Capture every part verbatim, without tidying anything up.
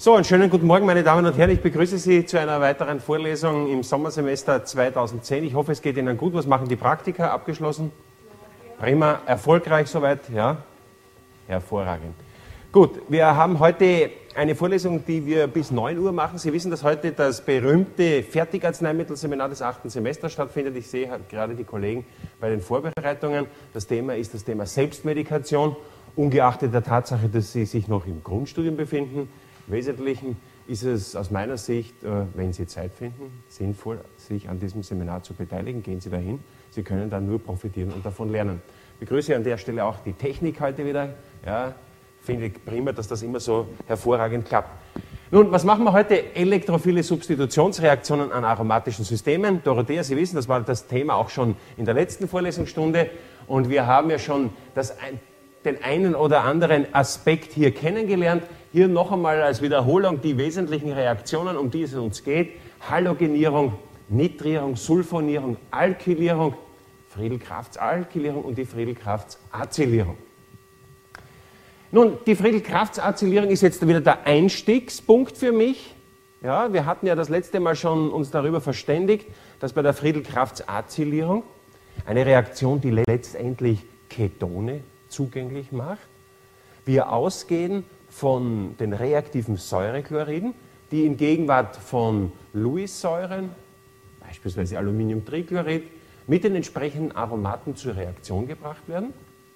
So, einen schönen guten Morgen, meine Damen und Herren. Ich begrüße Sie zu einer weiteren Vorlesung im Sommersemester zweitausendzehn. Ich hoffe, es geht Ihnen gut. Was machen die Praktika? Abgeschlossen? Prima. Erfolgreich soweit? Ja? Hervorragend. Gut, wir haben heute eine Vorlesung, die wir bis neun Uhr machen. Sie wissen, dass heute das berühmte Fertigarzneimittelseminar des achten Semesters stattfindet. Ich sehe gerade die Kollegen bei den Vorbereitungen. Das Thema ist das Thema Selbstmedikation, ungeachtet der Tatsache, dass Sie sich noch im Grundstudium befinden. Im Wesentlichen ist es aus meiner Sicht, wenn Sie Zeit finden, sinnvoll, sich an diesem Seminar zu beteiligen. Gehen Sie dahin. Sie können dann nur profitieren und davon lernen. Ich begrüße an der Stelle auch die Technik heute wieder. Ja, finde ich prima, dass das immer so hervorragend klappt. Nun, was machen wir heute? Elektrophile Substitutionsreaktionen an aromatischen Systemen. Dorothea, Sie wissen, das war das Thema auch schon in der letzten Vorlesungsstunde. Und wir haben ja schon das, den einen oder anderen Aspekt hier kennengelernt. Hier noch einmal als Wiederholung die wesentlichen Reaktionen, um die es uns geht. Halogenierung, Nitrierung, Sulfonierung, Alkylierung, Friedel-Crafts-Alkylierung und die Friedel-Crafts-Acylierung. Nun, die Friedel-Crafts-Acylierung ist jetzt wieder der Einstiegspunkt für mich. Ja, wir hatten ja das letzte Mal schon uns darüber verständigt, dass bei der Friedel-Crafts-Acylierung eine Reaktion, die letztendlich Ketone zugänglich macht, wir ausgehen von den reaktiven Säurechloriden, die in Gegenwart von Lewis-Säuren, beispielsweise Aluminiumtrichlorid, mit den entsprechenden Aromaten zur Reaktion gebracht werden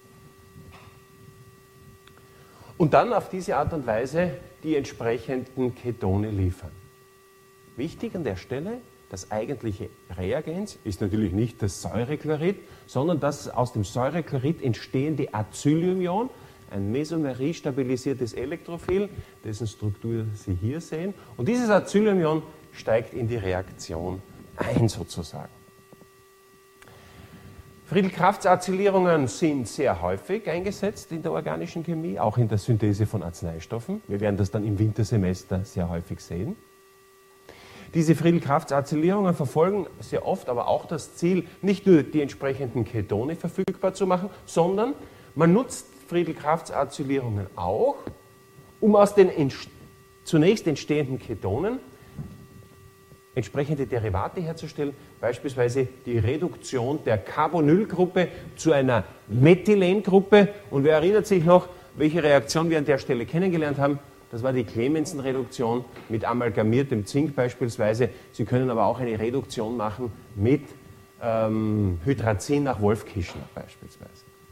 und dann auf diese Art und Weise die entsprechenden Ketone liefern. Wichtig an der Stelle, das eigentliche Reagens ist natürlich nicht das Säurechlorid, sondern das aus dem Säurechlorid entstehende Acylium-Ion, ein Mesomerie-stabilisiertes Elektrophil, dessen Struktur Sie hier sehen. Und dieses Acylium-Ion steigt in die Reaktion ein, sozusagen. Friedel-Crafts-Acylierungen sind sehr häufig eingesetzt in der organischen Chemie, auch in der Synthese von Arzneistoffen. Wir werden das dann im Wintersemester sehr häufig sehen. Diese Friedel-Crafts-Acylierungen verfolgen sehr oft aber auch das Ziel, nicht nur die entsprechenden Ketone verfügbar zu machen, sondern man nutzt Friedel-Crafts-Acylierungen auch, um aus den entst- zunächst entstehenden Ketonen entsprechende Derivate herzustellen, beispielsweise die Reduktion der Carbonylgruppe zu einer Methylengruppe. Und wer erinnert sich noch, welche Reaktion wir an der Stelle kennengelernt haben? Das war die Clemmensen-Reduktion mit amalgamiertem Zink beispielsweise. Sie können aber auch eine Reduktion machen mit ähm, Hydrazin nach Wolff-Kishner beispielsweise.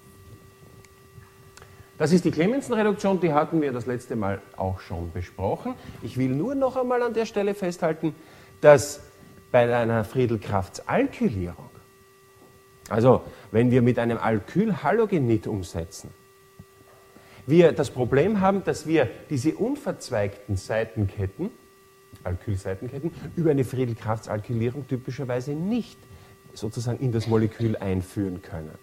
Das ist die Clemmensen-Reduktion, die hatten wir das letzte Mal auch schon besprochen. Ich will nur noch einmal an der Stelle festhalten, dass bei einer Friedel-Crafts-Alkylierung, also wenn wir mit einem Alkylhalogenid umsetzen, wir das Problem haben, dass wir diese unverzweigten Seitenketten, Alkylseitenketten, über eine Friedel-Crafts-Alkylierung typischerweise nicht sozusagen in das Molekül einführen können.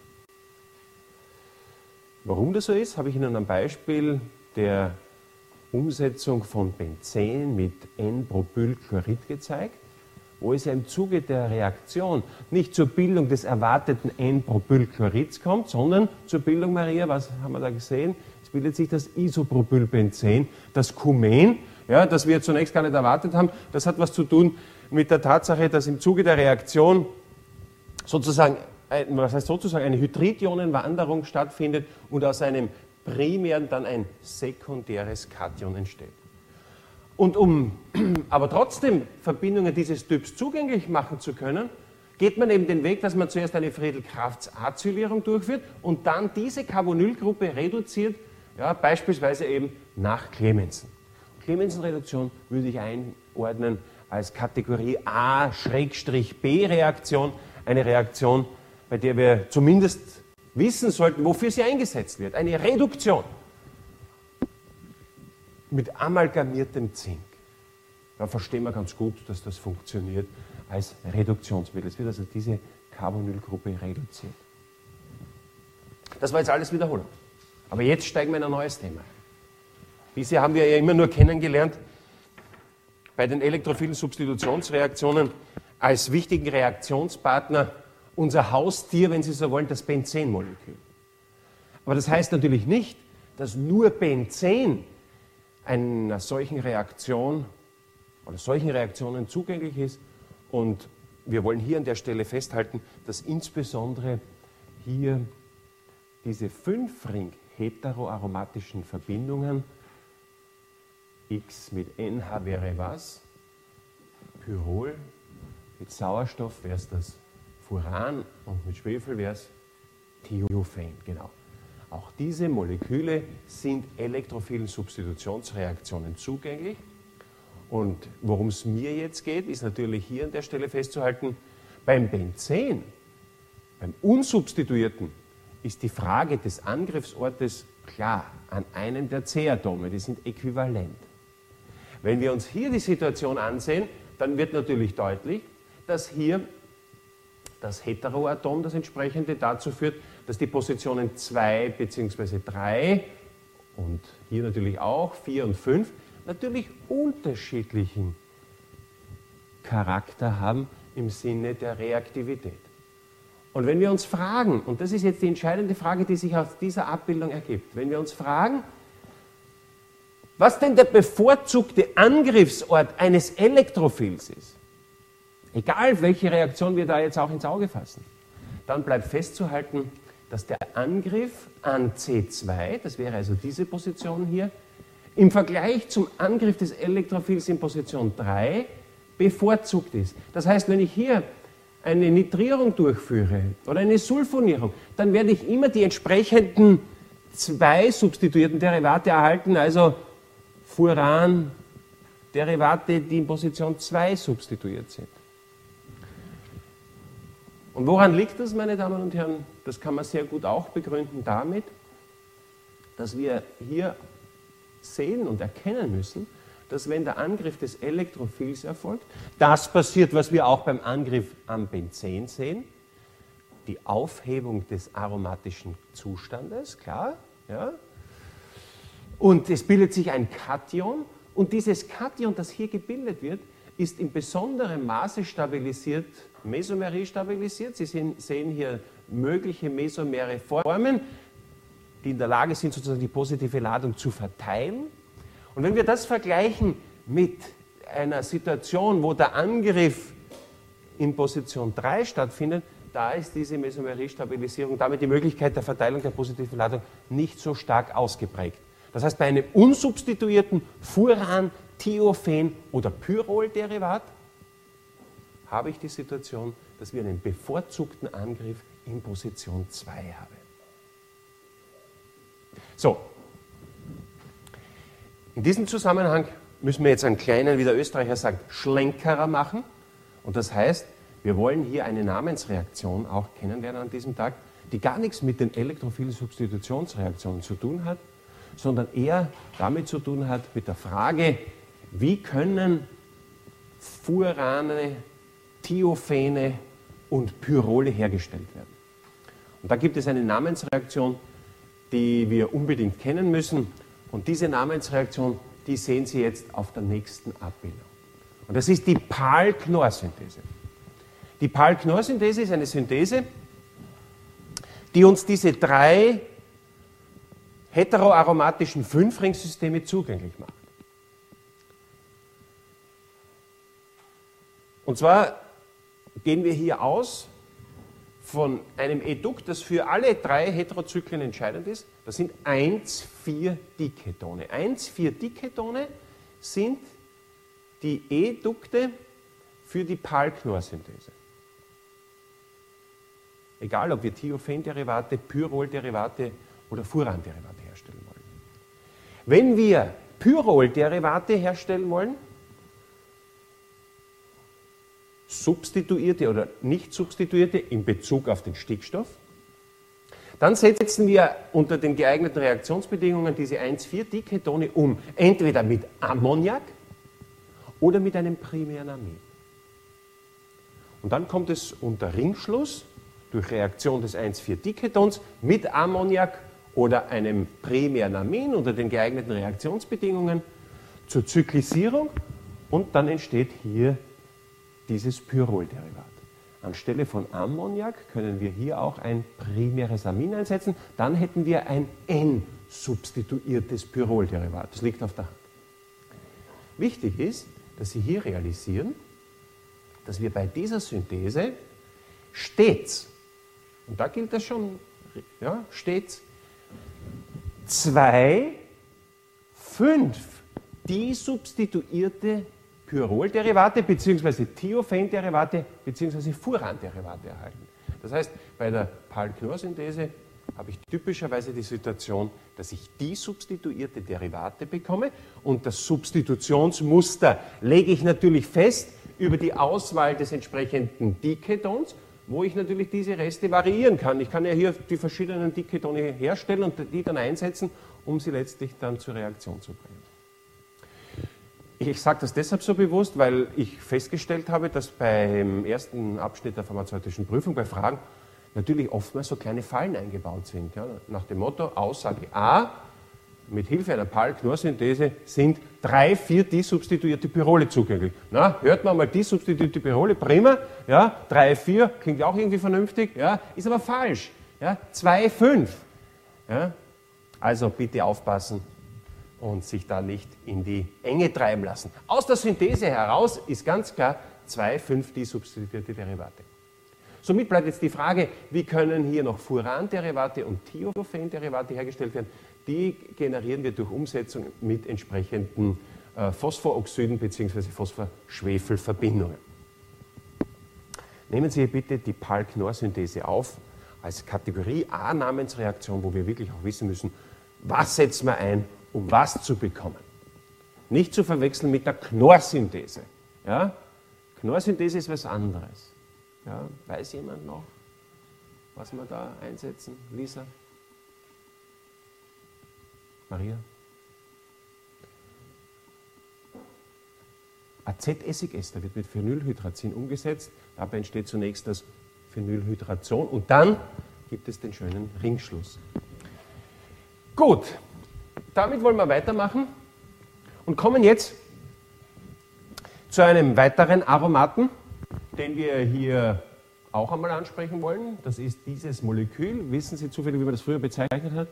Warum das so ist, habe ich Ihnen am Beispiel der Umsetzung von Benzen mit N-Propylchlorid gezeigt, wo es ja im Zuge der Reaktion nicht zur Bildung des erwarteten N-Propylchlorids kommt, sondern zur Bildung, Maria, was haben wir da gesehen? Es bildet sich das Isopropylbenzen, das Kumen, ja, das wir zunächst gar nicht erwartet haben. Das hat was zu tun mit der Tatsache, dass im Zuge der Reaktion sozusagen, was heißt sozusagen, eine Hydridionenwanderung stattfindet und aus einem primären dann ein sekundäres Kation entsteht. Und um aber trotzdem Verbindungen dieses Typs zugänglich machen zu können, geht man eben den Weg, dass man zuerst eine Friedel-Crafts-Acylierung durchführt und dann diese Carbonylgruppe reduziert, ja, beispielsweise eben nach Clemmensen. Clemmensen-Reduktion würde ich einordnen als Kategorie A-B-Reaktion, eine Reaktion, bei der wir zumindest wissen sollten, wofür sie eingesetzt wird. Eine Reduktion mit amalgamiertem Zink. Da verstehen wir ganz gut, dass das funktioniert als Reduktionsmittel. Es wird also diese Carbonylgruppe reduziert. Das war jetzt alles Wiederholung. Aber jetzt steigen wir in ein neues Thema ein. Bisher haben wir ja immer nur kennengelernt, bei den elektrophilen Substitutionsreaktionen als wichtigen Reaktionspartner unser Haustier, wenn Sie so wollen, das Benzenmolekül. Aber das heißt natürlich nicht, dass nur Benzen einer solchen Reaktion oder solchen Reaktionen zugänglich ist. Und wir wollen hier an der Stelle festhalten, dass insbesondere hier diese fünf-ring heteroaromatischen Verbindungen, X mit N H wäre was? Pyrrol, mit Sauerstoff wäre es das Furan und mit Schwefel wäre es Thiophen, genau. Auch diese Moleküle sind elektrophilen Substitutionsreaktionen zugänglich. Und worum es mir jetzt geht, ist natürlich hier an der Stelle festzuhalten, beim Benzen, beim unsubstituierten, ist die Frage des Angriffsortes klar an einem der C-Atome, die sind äquivalent. Wenn wir uns hier die Situation ansehen, dann wird natürlich deutlich, dass hier das Heteroatom, das entsprechende, dazu führt, dass die Positionen zwei bzw. drei und hier natürlich auch vier und fünf natürlich unterschiedlichen Charakter haben im Sinne der Reaktivität. Und wenn wir uns fragen, und das ist jetzt die entscheidende Frage, die sich aus dieser Abbildung ergibt, wenn wir uns fragen, was denn der bevorzugte Angriffsort eines Elektrophils ist, egal welche Reaktion wir da jetzt auch ins Auge fassen, dann bleibt festzuhalten, dass der Angriff an C zwei, das wäre also diese Position hier, im Vergleich zum Angriff des Elektrophils in Position drei bevorzugt ist. Das heißt, wenn ich hier eine Nitrierung durchführe oder eine Sulfonierung, dann werde ich immer die entsprechenden zwei substituierten Derivate erhalten, also Furan-Derivate, die in Position zwei substituiert sind. Und woran liegt das, meine Damen und Herren? Das kann man sehr gut auch begründen damit, dass wir hier sehen und erkennen müssen, dass wenn der Angriff des Elektrophils erfolgt, das passiert, was wir auch beim Angriff am Benzen sehen, die Aufhebung des aromatischen Zustandes, klar, ja, und es bildet sich ein Kation und dieses Kation, das hier gebildet wird, ist in besonderem Maße stabilisiert, Mesomerie stabilisiert. Sie sehen hier mögliche mesomere Formen, die in der Lage sind, sozusagen die positive Ladung zu verteilen. Und wenn wir das vergleichen mit einer Situation, wo der Angriff in Position drei stattfindet, da ist diese Mesomerie-Stabilisierung, damit die Möglichkeit der Verteilung der positiven Ladung nicht so stark ausgeprägt. Das heißt, bei einem unsubstituierten Furan, Thiophen oder Pyrrol-Derivat habe ich die Situation, dass wir einen bevorzugten Angriff in Position zwei haben. So, in diesem Zusammenhang müssen wir jetzt einen kleinen, wie der Österreicher sagt, Schlenkerer machen. Und das heißt, wir wollen hier eine Namensreaktion auch kennenlernen an diesem Tag, die gar nichts mit den elektrophilen Substitutionsreaktionen zu tun hat, sondern eher damit zu tun hat mit der Frage, wie können Furane, Thiophene und Pyrrole hergestellt werden. Und da gibt es eine Namensreaktion, die wir unbedingt kennen müssen. Und diese Namensreaktion, die sehen Sie jetzt auf der nächsten Abbildung. Und das ist die Pal-Knorr-Synthese. Die Pal-Knorr-Synthese ist eine Synthese, die uns diese drei heteroaromatischen Fünf-Ring-Systeme zugänglich macht. Und zwar gehen wir hier aus von einem Edukt, das für alle drei Heterozyklen entscheidend ist. Das sind eins vier Diketone. eins vier Diketone sind die Edukte für die Pal-Knorr-Synthese. Egal, ob wir Thiophen-Derivate, Pyrrol-Derivate oder Furan-Derivate herstellen wollen. Wenn wir Pyrrol-Derivate herstellen wollen, substituierte oder nicht substituierte in Bezug auf den Stickstoff, dann setzen wir unter den geeigneten Reaktionsbedingungen diese eins vier Diketone um, entweder mit Ammoniak oder mit einem primären Amin. Und dann kommt es unter Ringschluss durch Reaktion des eins vier Diketons mit Ammoniak oder einem primären Amin unter den geeigneten Reaktionsbedingungen zur Zyklisierung und dann entsteht hier dieses Pyrrol-Derivat. Anstelle von Ammoniak können wir hier auch ein primäres Amin einsetzen, dann hätten wir ein N-substituiertes Pyrrol-Derivat. Das liegt auf der Hand. Wichtig ist, dass Sie hier realisieren, dass wir bei dieser Synthese stets, und da gilt das schon, ja, stets, zwei, fünf disubstituierte Pyrrolderivate bzw. Thiophan-Derivate bzw. Furan-Derivate erhalten. Das heißt, bei der Pal-Knorr-Synthese habe ich typischerweise die Situation, dass ich disubstituierte Derivate bekomme und das Substitutionsmuster lege ich natürlich fest über die Auswahl des entsprechenden Diketons, wo ich natürlich diese Reste variieren kann. Ich kann ja hier die verschiedenen Diketone herstellen und die dann einsetzen, um sie letztlich dann zur Reaktion zu bringen. Ich sage das deshalb so bewusst, weil ich festgestellt habe, dass beim ersten Abschnitt der pharmazeutischen Prüfung bei Fragen natürlich oftmals so kleine Fallen eingebaut sind. Ja, nach dem Motto, Aussage A, mit Hilfe einer Pal-Knorr-Synthese sind drei, vier disubstituierte Pyrrole zugänglich. Na, hört man mal disubstituierte Pyrrole, prima, ja, drei, vier, klingt auch irgendwie vernünftig, ja, ist aber falsch. Ja, zwei, fünf. Ja, also bitte aufpassen und sich da nicht in die Enge treiben lassen. Aus der Synthese heraus ist ganz klar zwei, fünf disubstituierte Derivate. Somit bleibt jetzt die Frage, wie können hier noch Furan-Derivate und Thiophan-Derivate hergestellt werden? Die generieren wir durch Umsetzung mit entsprechenden äh, Phosphoroxiden bzw. Phosphor-Schwefel-Verbindungen. Nehmen Sie bitte die Pal-Knorr-Synthese auf als Kategorie A-Namensreaktion, wo wir wirklich auch wissen müssen, was setzen wir ein, um was zu bekommen. Nicht zu verwechseln mit der Knorr-Synthese. Ja? Knorr-Synthese ist was anderes. Ja, weiß jemand noch, was wir da einsetzen? Lisa? Maria? Acetessigester wird mit Phenylhydrazin umgesetzt. Dabei entsteht zunächst das Phenylhydrazon und dann gibt es den schönen Ringschluss. Gut, damit wollen wir weitermachen und kommen jetzt zu einem weiteren Aromaten, den wir hier auch einmal ansprechen wollen. Das ist dieses Molekül. Wissen Sie zufällig, wie man das früher bezeichnet hat?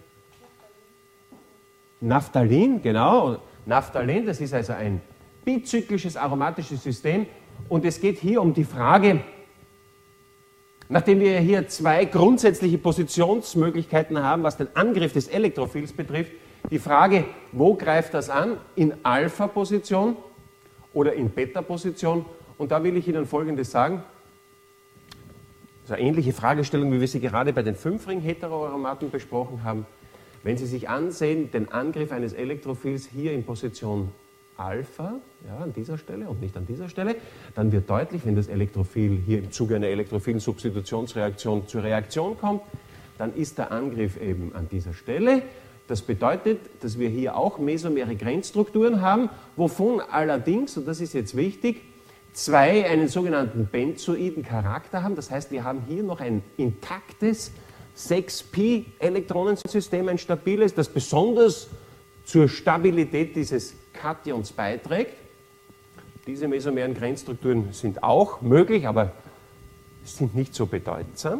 Naphthalin, genau. Naphthalin, das ist also ein bizyklisches aromatisches System. Und es geht hier um die Frage, nachdem wir hier zwei grundsätzliche Positionsmöglichkeiten haben, was den Angriff des Elektrophils betrifft, die Frage, wo greift das an? In Alpha-Position oder in Beta-Position? Und da will ich Ihnen Folgendes sagen. Das ist eine ähnliche Fragestellung, wie wir sie gerade bei den Fünfring-Heteroaromaten besprochen haben. Wenn Sie sich ansehen, den Angriff eines Elektrophils hier in Position Alpha, ja, an dieser Stelle und nicht an dieser Stelle, dann wird deutlich, wenn das Elektrophil hier im Zuge einer elektrophilen Substitutionsreaktion zur Reaktion kommt, dann ist der Angriff eben an dieser Stelle. Das bedeutet, dass wir hier auch mesomere Grenzstrukturen haben, wovon allerdings, und das ist jetzt wichtig, zwei einen sogenannten benzoiden Charakter haben. Das heißt, wir haben hier noch ein intaktes sechs p Elektronensystem, ein stabiles, das besonders zur Stabilität dieses Kations beiträgt. Diese mesomeren Grenzstrukturen sind auch möglich, aber sind nicht so bedeutsam.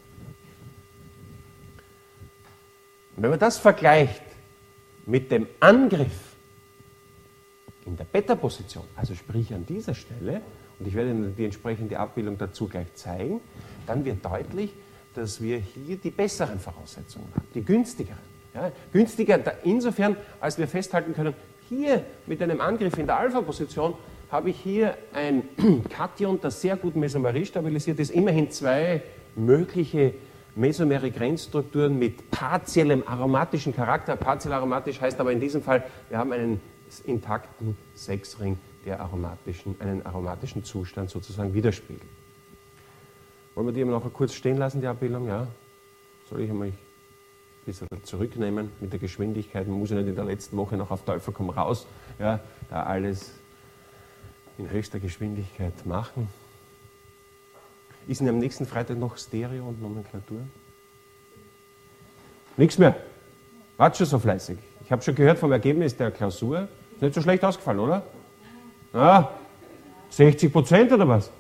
Und wenn man das vergleicht mit dem Angriff in der Beta-Position, also sprich an dieser Stelle, und ich werde Ihnen die entsprechende Abbildung dazu gleich zeigen, dann wird deutlich, dass wir hier die besseren Voraussetzungen haben, die günstigeren. Ja, günstiger insofern, als wir festhalten können, hier mit einem Angriff in der Alpha-Position habe ich hier ein Kation, das sehr gut Mesomerie stabilisiert ist, immerhin zwei mögliche mesomere Grenzstrukturen mit partiellem aromatischen Charakter. Partiell aromatisch heißt aber in diesem Fall, wir haben einen intakten Sechsring, der aromatischen, einen aromatischen Zustand sozusagen widerspiegelt. Wollen wir die noch kurz stehen lassen, die Abbildung? Ja? Soll ich einmal ein bisschen zurücknehmen mit der Geschwindigkeit? Man muss ja nicht in der letzten Woche noch auf Teufel komm raus, ja, da alles in höchster Geschwindigkeit machen. Ist denn am nächsten Freitag noch Stereo und Nomenklatur? Nichts mehr. Wart schon so fleißig. Ich habe schon gehört vom Ergebnis der Klausur. Ist nicht so schlecht ausgefallen, oder? Ah, sechzig Prozent oder was?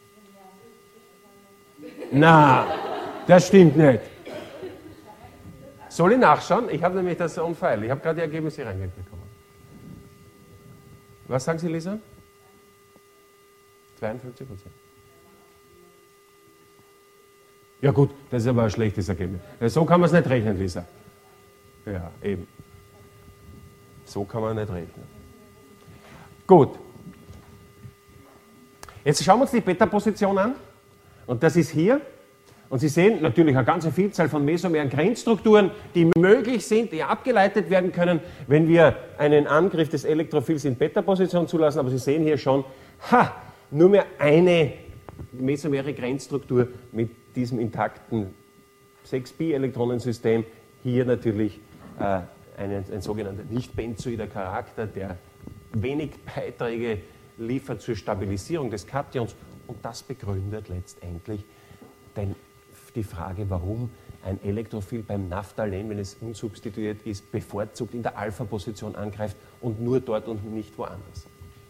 Na, das stimmt nicht. Soll ich nachschauen? Ich habe nämlich das on file. Ich habe gerade die Ergebnisse reingebekommen. Was sagen Sie, Lisa? zweiundfünfzig Prozent. Ja gut, das ist aber ein schlechtes Ergebnis. So kann man es nicht rechnen, Lisa. Ja, eben. So kann man nicht rechnen. Gut. Jetzt schauen wir uns die Beta-Position an. Und das ist hier. Und Sie sehen natürlich eine ganze Vielzahl von mesomeren Grenzstrukturen, die möglich sind, die abgeleitet werden können, wenn wir einen Angriff des Elektrophils in Beta-Position zulassen. Aber Sie sehen hier schon, ha, nur mehr eine mesomere Grenzstruktur mit diesem intakten sechs pi-Elektronensystem. Hier natürlich äh, ein, ein sogenannter nicht-benzoider Charakter, der wenig Beiträge liefert zur Stabilisierung des Kations. Und das begründet letztendlich den die Frage, warum ein Elektrophil beim Naphthalen, wenn es unsubstituiert ist, bevorzugt in der Alpha-Position angreift und nur dort und nicht woanders.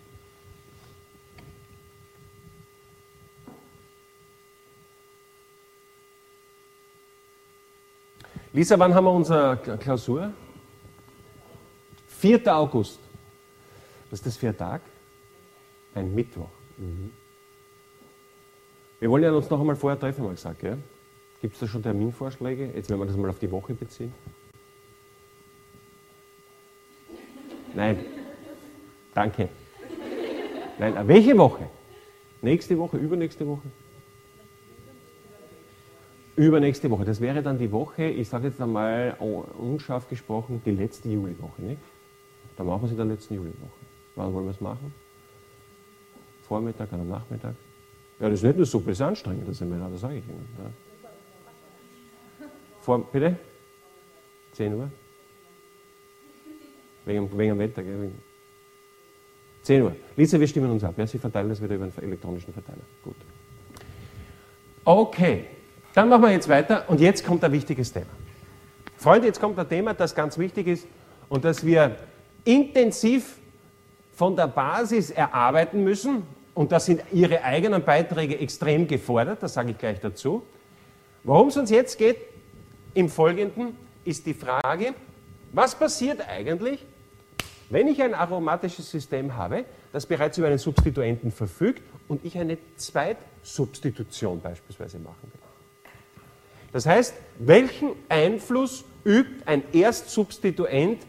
Lisa, wann haben wir unsere Klausur? vierter August. Was ist das für ein Tag? Ein Mittwoch. Mhm. Wir wollen ja uns noch einmal vorher treffen, mal gesagt, ja? Gibt es da schon Terminvorschläge? Jetzt werden wir das mal auf die Woche beziehen. Nein. Danke. Nein, welche Woche? Nächste Woche, übernächste Woche? Übernächste Woche. Das wäre dann die Woche, ich sage jetzt einmal unscharf gesprochen, die letzte Juliwoche, nicht? Dann machen wir es in der letzten Juliwoche. Wann wollen wir es machen? Vormittag oder Nachmittag? Ja, das ist nicht nur super, das ist anstrengend, das Seminar, das sage ich Ihnen. Ja. Vor, bitte? zehn Uhr? Wegen, wegen dem Wetter, gell? zehn Uhr. Lisa, wir stimmen uns ab. Ja, Sie verteilen das wieder über einen elektronischen Verteiler. Gut. Okay, dann machen wir jetzt weiter und jetzt kommt ein wichtiges Thema. Freunde, jetzt kommt ein Thema, das ganz wichtig ist und das wir intensiv von der Basis erarbeiten müssen. Und da sind Ihre eigenen Beiträge extrem gefordert, das sage ich gleich dazu. Worum es uns jetzt geht, im Folgenden, ist die Frage, was passiert eigentlich, wenn ich ein aromatisches System habe, das bereits über einen Substituenten verfügt und ich eine Zweitsubstitution beispielsweise machen will. Das heißt, welchen Einfluss übt ein Erstsubstituent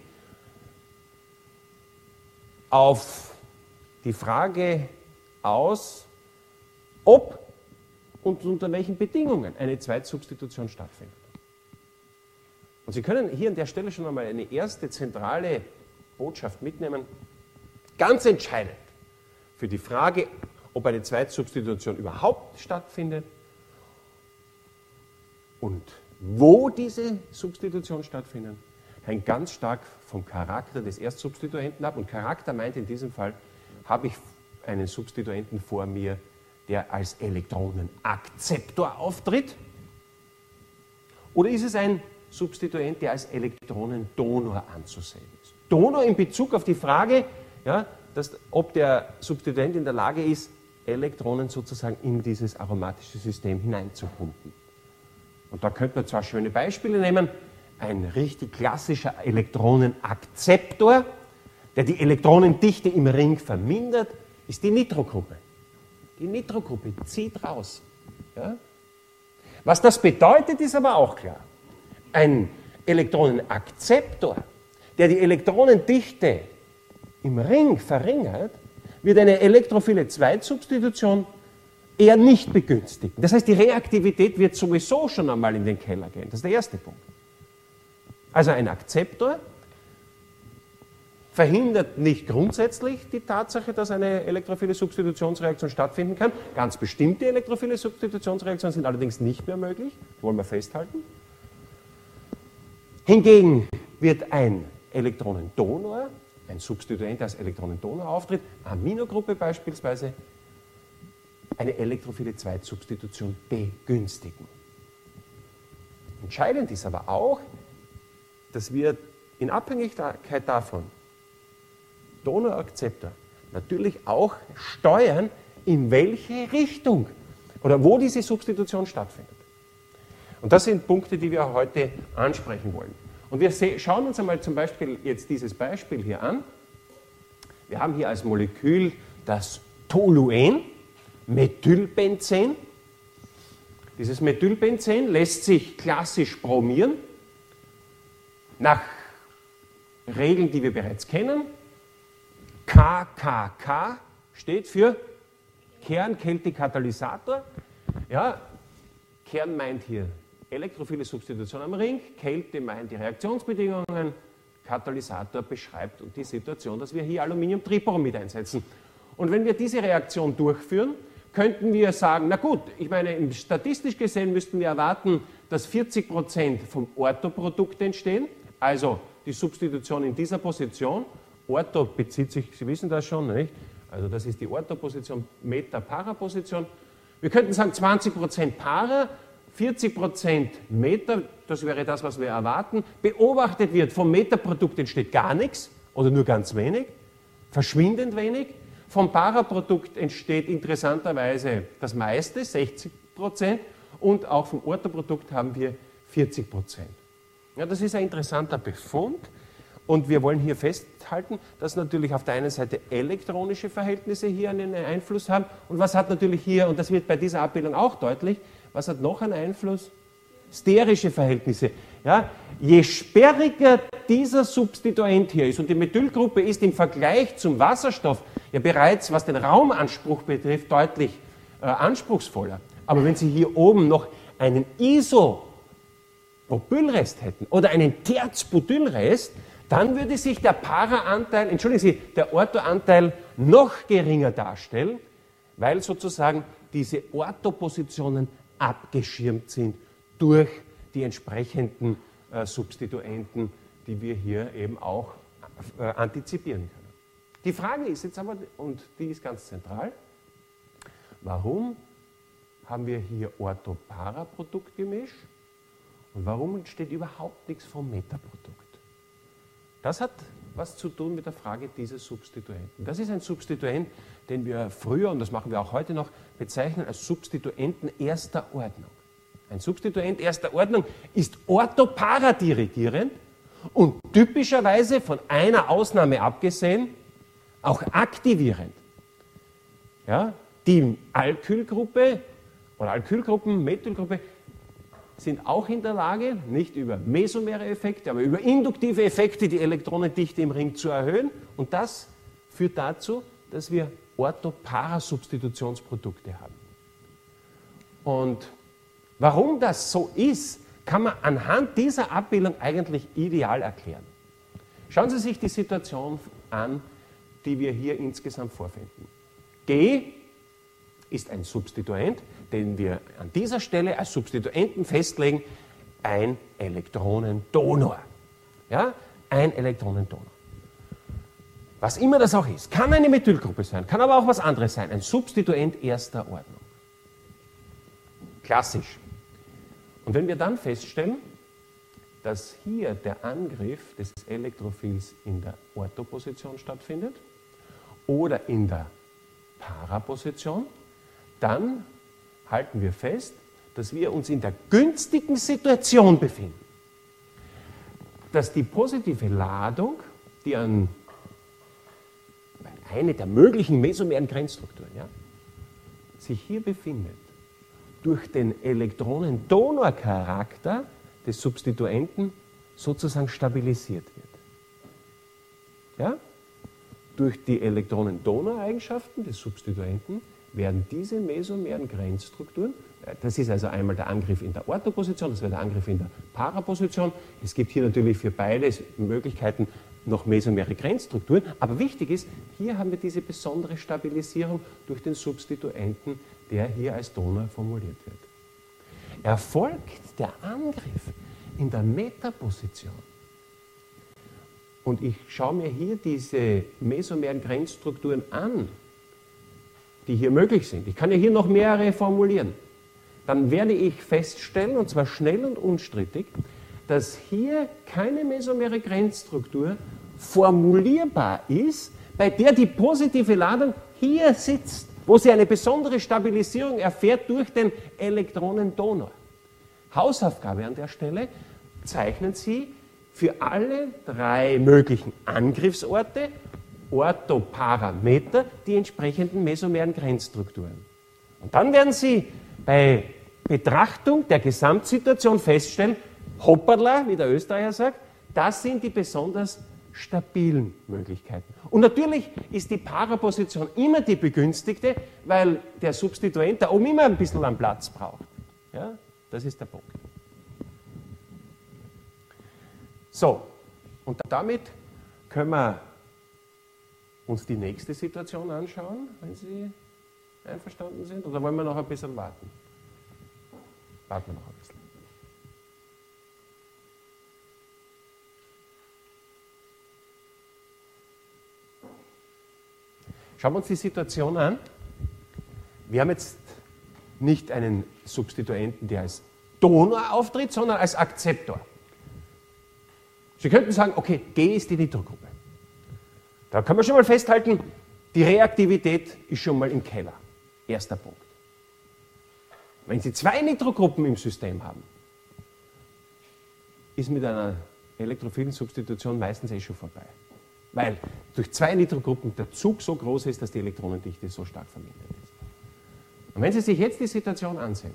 auf die Frage aus, ob und unter welchen Bedingungen eine Zweitsubstitution stattfindet. Und Sie können hier an der Stelle schon einmal eine erste zentrale Botschaft mitnehmen, ganz entscheidend für die Frage, ob eine Zweitsubstitution überhaupt stattfindet und wo diese Substitution stattfindet, hängt ganz stark vom Charakter des Erstsubstituenten ab. Und Charakter meint in diesem Fall, habe ich einen Substituenten vor mir, der als Elektronenakzeptor auftritt? Oder ist es ein Substituent, der als Elektronendonor anzusehen ist? Donor in Bezug auf die Frage, ja, dass, ob der Substituent in der Lage ist, Elektronen sozusagen in dieses aromatische System hineinzupumpen. Und da könnte man zwar schöne Beispiele nehmen, ein richtig klassischer Elektronenakzeptor, der die Elektronendichte im Ring vermindert, ist die Nitrogruppe. Die Nitrogruppe zieht raus. Ja? Was das bedeutet, ist aber auch klar. Ein Elektronenakzeptor, der die Elektronendichte im Ring verringert, wird eine elektrophile Zweitsubstitution eher nicht begünstigen. Das heißt, die Reaktivität wird sowieso schon einmal in den Keller gehen. Das ist der erste Punkt. Also ein Akzeptor verhindert nicht grundsätzlich die Tatsache, dass eine elektrophile Substitutionsreaktion stattfinden kann. Ganz bestimmte elektrophile Substitutionsreaktionen sind allerdings nicht mehr möglich, wollen wir festhalten. Hingegen wird ein Elektronendonor, ein Substituent, der als Elektronendonor auftritt, Aminogruppe beispielsweise, eine elektrophile Zweitsubstitution begünstigen. Entscheidend ist aber auch, dass wir in Abhängigkeit davon, Donor-Akzeptor, natürlich auch steuern, in welche Richtung oder wo diese Substitution stattfindet. Und das sind Punkte, die wir heute ansprechen wollen. Und wir schauen uns einmal zum Beispiel jetzt dieses Beispiel hier an. Wir haben hier als Molekül das Toluen, Methylbenzen. Dieses Methylbenzen lässt sich klassisch bromieren, nach Regeln, die wir bereits kennen. K K K steht für Kernkältekatalysator. Ja, Kern meint hier elektrophile Substitution am Ring, Kälte meint die Reaktionsbedingungen, Katalysator beschreibt die Situation, dass wir hier Aluminiumtribromid einsetzen. Und wenn wir diese Reaktion durchführen, könnten wir sagen, na gut, ich meine, statistisch gesehen müssten wir erwarten, dass vierzig Prozent vom Orthoprodukt entstehen, also die Substitution in dieser Position. Ortho bezieht sich, Sie wissen das schon, nicht? Also das ist die Orthoposition, Meta-Para-Position. Wir könnten sagen zwanzig Prozent Para, vierzig Prozent Meta, das wäre das, was wir erwarten. Beobachtet wird, vom Metaprodukt entsteht gar nichts oder nur ganz wenig, verschwindend wenig. Vom Paraprodukt entsteht interessanterweise das meiste, sechzig Prozent, und auch vom Orthoprodukt haben wir vierzig Prozent. Ja, das ist ein interessanter Befund. Und wir wollen hier festhalten, dass natürlich auf der einen Seite elektronische Verhältnisse hier einen Einfluss haben. Und was hat natürlich hier, und das wird bei dieser Abbildung auch deutlich, was hat noch einen Einfluss? Sterische Verhältnisse. Ja, je sperriger dieser Substituent hier ist, und die Methylgruppe ist im Vergleich zum Wasserstoff ja bereits, was den Raumanspruch betrifft, deutlich äh, anspruchsvoller. Aber wenn Sie hier oben noch einen Isopropylrest hätten oder einen Terzbutylrest, dann würde sich der Para-Anteil, entschuldigen Sie, der Ortho-Anteil noch geringer darstellen, weil sozusagen diese Orthopositionen abgeschirmt sind durch die entsprechenden äh, Substituenten, die wir hier eben auch äh, antizipieren können. Die Frage ist jetzt aber, und die ist ganz zentral, warum haben wir hier Ortho-Para-Produktgemisch und warum entsteht überhaupt nichts vom Metaprodukt? Das hat was zu tun mit der Frage dieses Substituenten. Das ist ein Substituent, den wir früher, und das machen wir auch heute noch, bezeichnen als Substituenten erster Ordnung. Ein Substituent erster Ordnung ist orthoparadiriggierend und typischerweise, von einer Ausnahme abgesehen, auch aktivierend. Ja, die Alkylgruppe oder Alkylgruppen, Methylgruppe, sind auch in der Lage, nicht über mesomere Effekte, aber über induktive Effekte die Elektronendichte im Ring zu erhöhen. Und das führt dazu, dass wir Orthoparasubstitutionsprodukte haben. Und warum das so ist, kann man anhand dieser Abbildung eigentlich ideal erklären. Schauen Sie sich die Situation an, die wir hier insgesamt vorfinden. G ist ein Substituent, den wir an dieser Stelle als Substituenten festlegen, ein Elektronendonor. Ja, ein Elektronendonor. Was immer das auch ist, kann eine Methylgruppe sein, kann aber auch was anderes sein, ein Substituent erster Ordnung. Klassisch. Und wenn wir dann feststellen, dass hier der Angriff des Elektrophils in der Orthoposition stattfindet oder in der Paraposition, dann halten wir fest, dass wir uns in der günstigen Situation befinden, dass die positive Ladung, die an eine der möglichen mesomeren Grenzstrukturen, ja, sich hier befindet, durch den Elektronendonorcharakter des Substituenten sozusagen stabilisiert wird. Ja? Durch die Elektronendonoreigenschaften des Substituenten werden diese mesomeren Grenzstrukturen, das ist also einmal der Angriff in der Orthoposition, das wäre der Angriff in der Paraposition. Es gibt hier natürlich für beide Möglichkeiten noch mesomere Grenzstrukturen, aber wichtig ist, hier haben wir diese besondere Stabilisierung durch den Substituenten, der hier als Donor formuliert wird. Erfolgt der Angriff in der Metaposition, und ich schaue mir hier diese mesomeren Grenzstrukturen an, die hier möglich sind, ich kann ja hier noch mehrere formulieren, dann werde ich feststellen, und zwar schnell und unstrittig, dass hier keine mesomere Grenzstruktur formulierbar ist, bei der die positive Ladung hier sitzt, wo sie eine besondere Stabilisierung erfährt durch den Elektronendonor. Hausaufgabe an der Stelle: Zeichnen Sie für alle drei möglichen Angriffsorte Orthoparameter die entsprechenden mesomeren Grenzstrukturen. Und dann werden Sie bei Betrachtung der Gesamtsituation feststellen, hoppala, wie der Österreicher sagt, das sind die besonders stabilen Möglichkeiten. Und natürlich ist die Paraposition immer die begünstigte, weil der Substituent da oben immer ein bisschen an Platz braucht. Ja, das ist der Punkt. So, und damit können wir uns die nächste Situation anschauen, wenn Sie einverstanden sind, oder wollen wir noch ein bisschen warten? Warten wir noch ein bisschen. Schauen wir uns die Situation an. Wir haben jetzt nicht einen Substituenten, der als Donor auftritt, sondern als Akzeptor. Sie könnten sagen, okay, G ist die Nitrogruppe. Da kann man schon mal festhalten, die Reaktivität ist schon mal im Keller. Erster Punkt. Wenn Sie zwei Nitrogruppen im System haben, ist mit einer elektrophilen Substitution meistens eh schon vorbei. Weil durch zwei Nitrogruppen der Zug so groß ist, dass die Elektronendichte so stark vermindert ist. Und wenn Sie sich jetzt die Situation ansehen,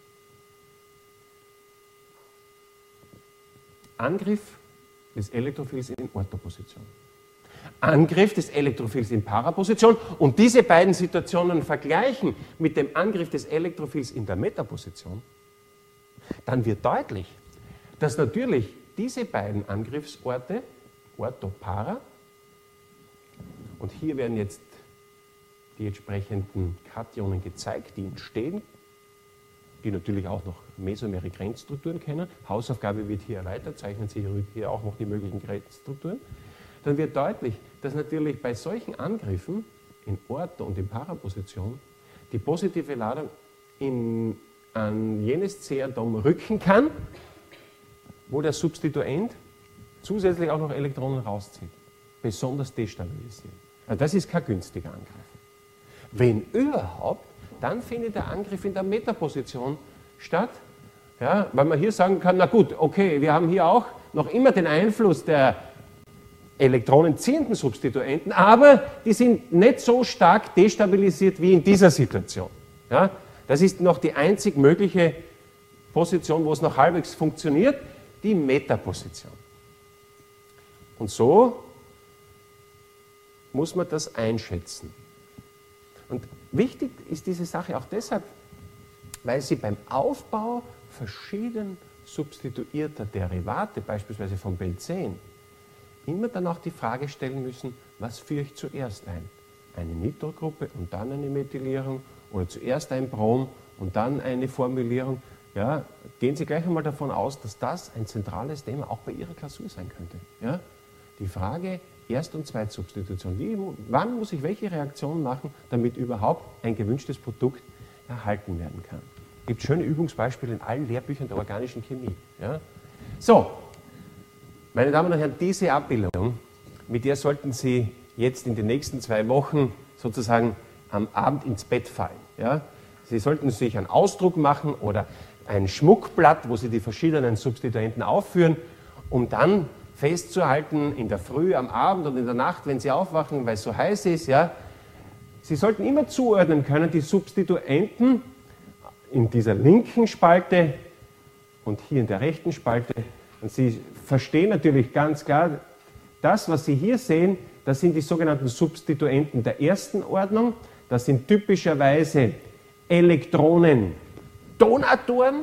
Angriff des Elektrophils in Orthoposition, Angriff des Elektrophils in Paraposition und diese beiden Situationen vergleichen mit dem Angriff des Elektrophils in der Metaposition, dann wird deutlich, dass natürlich diese beiden Angriffsorte, Orthopara, und hier werden jetzt die entsprechenden Kationen gezeigt, die entstehen, die natürlich auch noch mesomere Grenzstrukturen kennen. Hausaufgabe wird hier erweitert, zeichnen Sie hier auch noch die möglichen Grenzstrukturen. Dann wird deutlich, dass natürlich bei solchen Angriffen in Ortho- und in Paraposition die positive Ladung in, an jenes C-Atom rücken kann, wo der Substituent zusätzlich auch noch Elektronen rauszieht, besonders destabilisiert. Also das ist kein günstiger Angriff. Wenn überhaupt, dann findet der Angriff in der Metaposition statt, ja, weil man hier sagen kann, na gut, okay, wir haben hier auch noch immer den Einfluss der elektronenziehenden Substituenten, aber die sind nicht so stark destabilisiert wie in dieser Situation. Ja, das ist noch die einzig mögliche Position, wo es noch halbwegs funktioniert, die Metaposition. Und so muss man das einschätzen. Und wichtig ist diese Sache auch deshalb, weil Sie beim Aufbau verschieden substituierter Derivate, beispielsweise von Benzen, immer dann auch die Frage stellen müssen, was führe ich zuerst ein? Eine Nitrogruppe und dann eine Methylierung oder zuerst ein Brom und dann eine Formulierung. Ja, gehen Sie gleich einmal davon aus, dass das ein zentrales Thema auch bei Ihrer Klausur sein könnte. Ja? Die Frage Erst- und Zweitsubstitution. Wie, wann muss ich welche Reaktion machen, damit überhaupt ein gewünschtes Produkt erhalten werden kann? Es gibt schöne Übungsbeispiele in allen Lehrbüchern der organischen Chemie. Ja? So, meine Damen und Herren, diese Abbildung, mit der sollten Sie jetzt in den nächsten zwei Wochen sozusagen am Abend ins Bett fallen. Ja? Sie sollten sich einen Ausdruck machen oder ein Schmuckblatt, wo Sie die verschiedenen Substituenten aufführen, um dann festzuhalten in der Früh, am Abend und in der Nacht, wenn Sie aufwachen, weil es so heiß ist. Ja? Sie sollten immer zuordnen können, die Substituenten in dieser linken Spalte und hier in der rechten Spalte. Und Sie verstehen natürlich ganz klar, das, was Sie hier sehen, das sind die sogenannten Substituenten der ersten Ordnung. Das sind typischerweise Elektronendonatoren,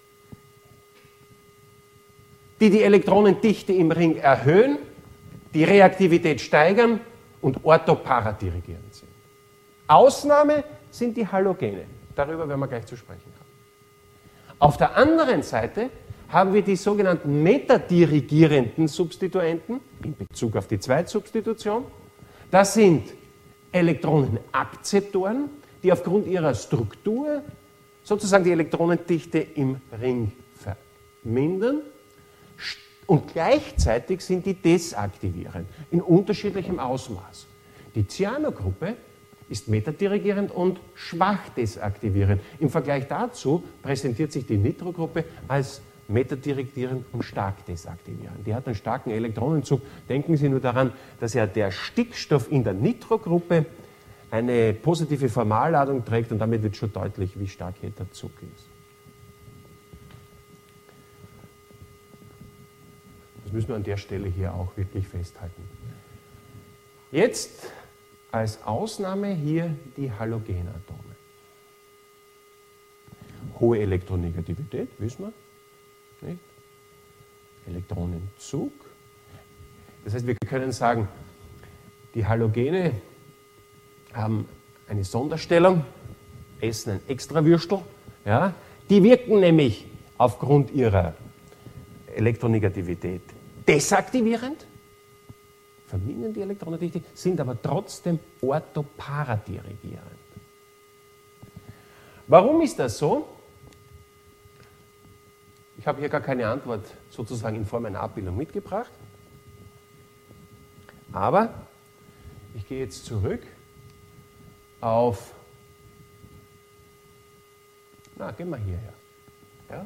die die Elektronendichte im Ring erhöhen, die Reaktivität steigern und orthoparadirigerend sind. Ausnahme sind die Halogene. Darüber werden wir gleich zu sprechen haben. Auf der anderen Seite haben wir die sogenannten metadirigierenden Substituenten in Bezug auf die Zweitsubstitution. Das sind Elektronenakzeptoren, die aufgrund ihrer Struktur sozusagen die Elektronendichte im Ring vermindern. Und gleichzeitig sind die desaktivierend, in unterschiedlichem Ausmaß. Die Cyanogruppe ist metadirigierend und schwach desaktivierend. Im Vergleich dazu präsentiert sich die Nitrogruppe als metadirigierend und stark desaktivierend. Die hat einen starken Elektronenzug. Denken Sie nur daran, dass ja der Stickstoff in der Nitrogruppe eine positive Formalladung trägt und damit wird schon deutlich, wie stark hier der Zug ist. Das müssen wir an der Stelle hier auch wirklich festhalten. Jetzt als Ausnahme hier die Halogenatome. Hohe Elektronegativität, wissen wir. Nicht? Elektronenzug. Das heißt, wir können sagen, die Halogene haben eine Sonderstellung, essen ein Extrawürstel. Ja? Die wirken nämlich aufgrund ihrer Elektronegativität desaktivierend, vermindern die Elektronendichte, sind aber trotzdem orthoparadirigerend. Warum ist das so? Ich habe hier gar keine Antwort sozusagen in Form einer Abbildung mitgebracht. Aber ich gehe jetzt zurück auf, na, gehen wir hierher. Ja?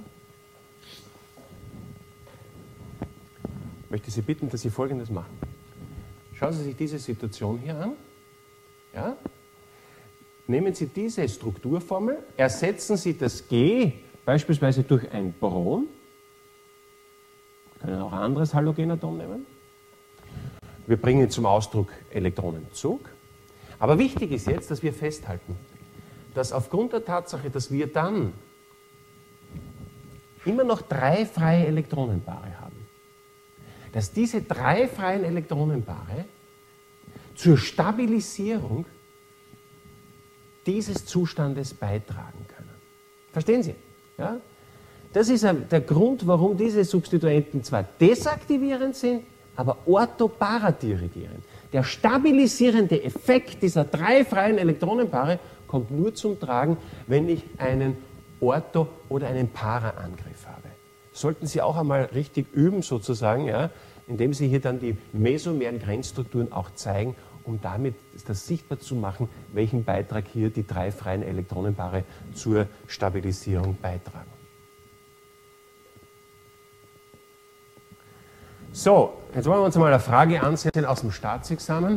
Ich möchte Sie bitten, dass Sie Folgendes machen. Schauen Sie sich diese Situation hier an. Ja? Nehmen Sie diese Strukturformel, ersetzen Sie das G beispielsweise durch ein Boron. Wir können auch ein anderes Halogenatom nehmen. Wir bringen zum Ausdruck Elektronenzug. Aber wichtig ist jetzt, dass wir festhalten, dass aufgrund der Tatsache, dass wir dann immer noch drei freie Elektronenpaare haben, dass diese drei freien Elektronenpaare zur Stabilisierung dieses Zustandes beitragen können. Verstehen Sie? Ja? Das ist der Grund, warum diese Substituenten zwar desaktivierend sind, aber orthoparadirigerend. Der stabilisierende Effekt dieser drei freien Elektronenpaare kommt nur zum Tragen, wenn ich einen Ortho- oder einen Para-Angriff habe. Sollten Sie auch einmal richtig üben, sozusagen, ja, indem Sie hier dann die mesomeren Grenzstrukturen auch zeigen, um damit das sichtbar zu machen, welchen Beitrag hier die drei freien Elektronenpaare zur Stabilisierung beitragen. So, jetzt wollen wir uns mal eine Frage ansehen aus dem Staatsexamen.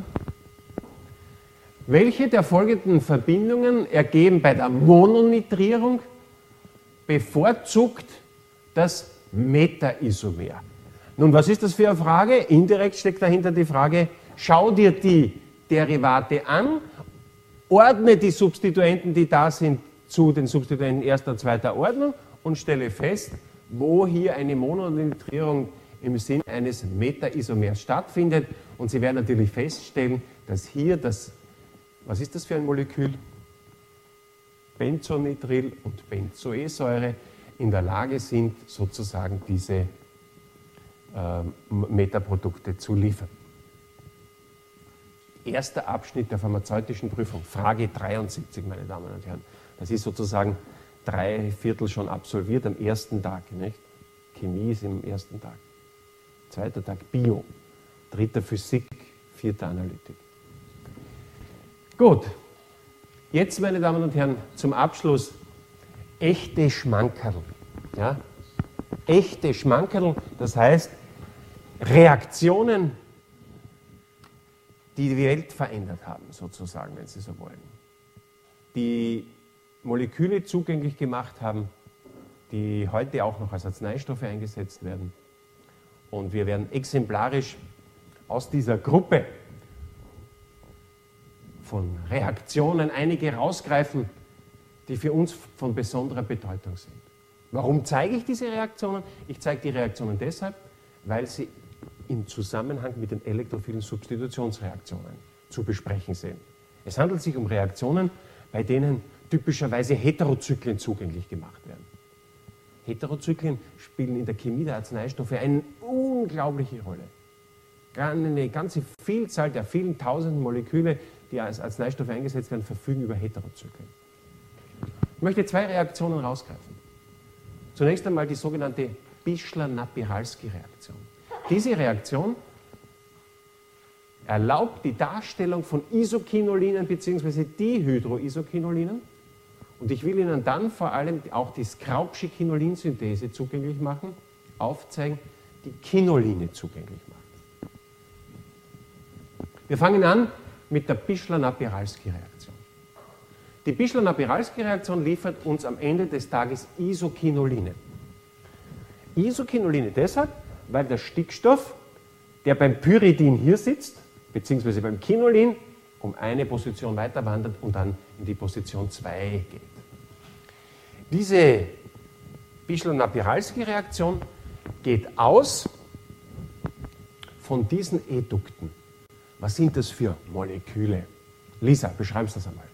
Welche der folgenden Verbindungen ergeben bei der Mononitrierung bevorzugt das Meta-Isomer? Nun, was ist das für eine Frage? Indirekt steckt dahinter die Frage, schau dir die Derivate an, ordne die Substituenten, die da sind, zu den Substituenten erster und zweiter Ordnung und stelle fest, wo hier eine Mononitrierung im Sinn eines Meta-Isomers stattfindet. Und Sie werden natürlich feststellen, dass hier das, was ist das für ein Molekül? Benzonitril und Benzoesäure in der Lage sind, sozusagen diese äh, Metaprodukte zu liefern. Erster Abschnitt der pharmazeutischen Prüfung, Frage dreiundsiebzig, meine Damen und Herren. Das ist sozusagen drei Viertel schon absolviert am ersten Tag. Nicht? Chemie ist im ersten Tag. Zweiter Tag Bio, dritter Physik, vierter Analytik. Gut, jetzt, meine Damen und Herren, zum Abschluss echte Schmankerl. Ja? Echte Schmankerl, das heißt Reaktionen, die die Welt verändert haben, sozusagen, wenn Sie so wollen. Die Moleküle zugänglich gemacht haben, die heute auch noch als Arzneistoffe eingesetzt werden. Und wir werden exemplarisch aus dieser Gruppe von Reaktionen einige rausgreifen, die für uns von besonderer Bedeutung sind. Warum zeige ich diese Reaktionen? Ich zeige die Reaktionen deshalb, weil sie im Zusammenhang mit den elektrophilen Substitutionsreaktionen zu besprechen sind. Es handelt sich um Reaktionen, bei denen typischerweise Heterozyklen zugänglich gemacht werden. Heterozyklen spielen in der Chemie der Arzneistoffe eine unglaubliche Rolle. Eine ganze Vielzahl der vielen tausenden Moleküle, die als Arzneistoffe eingesetzt werden, verfügen über Heterozyklen. Ich möchte zwei Reaktionen rausgreifen. Zunächst einmal die sogenannte Bischler-Napieralski-Reaktion. Diese Reaktion erlaubt die Darstellung von Isokinolinen bzw. Dihydroisokinolinen Und ich will Ihnen dann vor allem auch die Straubsche Kinolinsynthese zugänglich machen, aufzeigen, die Kinoline zugänglich machen. Wir fangen an mit der Bischler-Napieralski-Reaktion. Die Bischler-Napieralski-Reaktion liefert uns am Ende des Tages Isokinoline. Isokinoline deshalb, weil der Stickstoff, der beim Pyridin hier sitzt, beziehungsweise beim Kinolin, um eine Position weiter wandert und dann in die Position zwei geht. Diese Bischler-Napieralski-Reaktion geht aus von diesen Edukten. Was sind das für Moleküle? Lisa, beschreib's das einmal.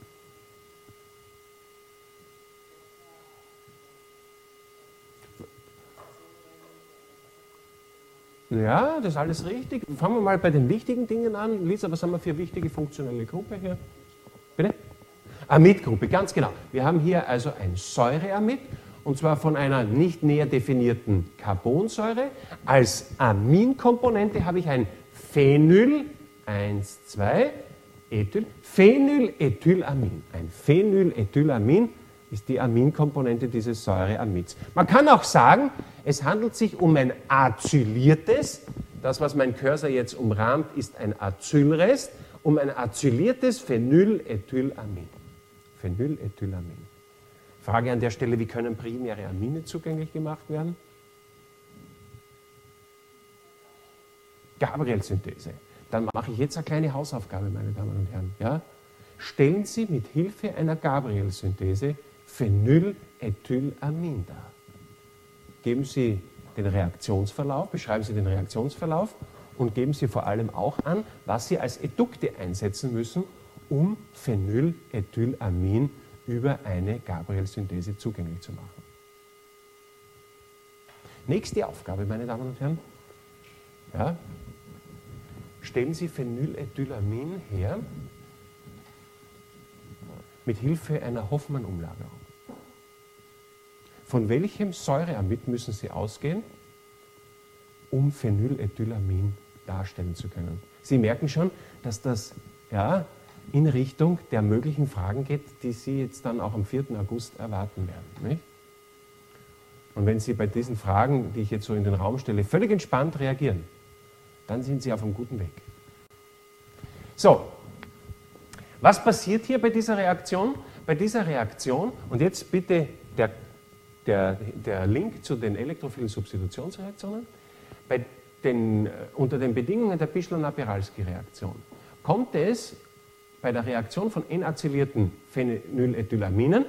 Ja, das ist alles richtig. Fangen wir mal bei den wichtigen Dingen an. Lisa, was haben wir für eine wichtige funktionelle Gruppe hier? Bitte? Amidgruppe, ganz genau. Wir haben hier also ein Säureamid, und zwar von einer nicht näher definierten Carbonsäure. Als Aminkomponente habe ich ein Phenyl, eins, zwei, Ethyl, Phenylethylamin. Ein Phenylethylamin ist die Aminkomponente dieses Säureamids. Man kann auch sagen, es handelt sich um ein acyliertes, das, was mein Cursor jetzt umrahmt, ist ein Acylrest, um ein acyliertes Phenylethylamin. Phenylethylamin. Frage an der Stelle, wie können primäre Amine zugänglich gemacht werden? Gabriel-Synthese. Dann mache ich jetzt eine kleine Hausaufgabe, meine Damen und Herren. Ja? Stellen Sie mit Hilfe einer Gabriel-Synthese Phenylethylamin dar. Geben Sie den Reaktionsverlauf, beschreiben Sie den Reaktionsverlauf und geben Sie vor allem auch an, was Sie als Edukte einsetzen müssen, um Phenylethylamin über eine Gabriel-Synthese zugänglich zu machen. Nächste Aufgabe, meine Damen und Herren. Ja, stellen Sie Phenylethylamin her mit Hilfe einer Hoffmann-Umlagerung. Von welchem Säureamid müssen Sie ausgehen, um Phenylethylamin darstellen zu können? Sie merken schon, dass das ja, in Richtung der möglichen Fragen geht, die Sie jetzt dann auch am vierten August erwarten werden. Nicht? Und wenn Sie bei diesen Fragen, die ich jetzt so in den Raum stelle, völlig entspannt reagieren, dann sind Sie auf einem guten Weg. So, was passiert hier bei dieser Reaktion? Bei dieser Reaktion, und jetzt bitte der, der, der Link zu den elektrophilen Substitutionsreaktionen, bei den, unter den Bedingungen der Bischler-Napieralski-Reaktion kommt es bei der Reaktion von N-acylierten Phenylethylaminen